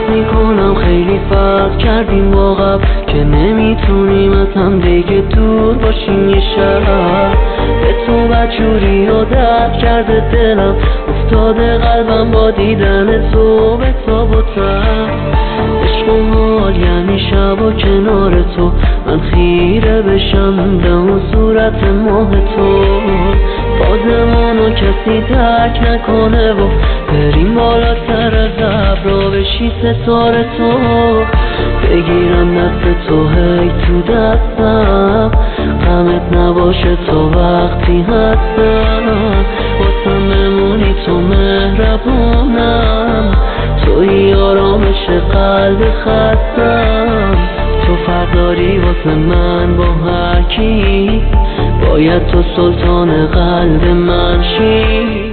میکنم خیلی فرق کردیم با قبل که نمیتونیم از هم دیگه دور باشیم یه شب. به تو بدجوری و درد کرده دلم، افتاده قلبم با دیدن تو به تاب و تب. عشق و حال یعنی شب و کنار تو من خیره بشم به اون صورت ماه تو. بازمونو کسی ترک نکنه و بریم بالاتر از ابرا بشی ستاره تو. بگیرم دست تو هی تو دستم، غمت نباشه تو وقتی هستم. واسم بمونی تو مهربونم، توی آرامش قلب خستم. تو فرق داری واسه من با هر کی، باید تو سلطان قلب من شی.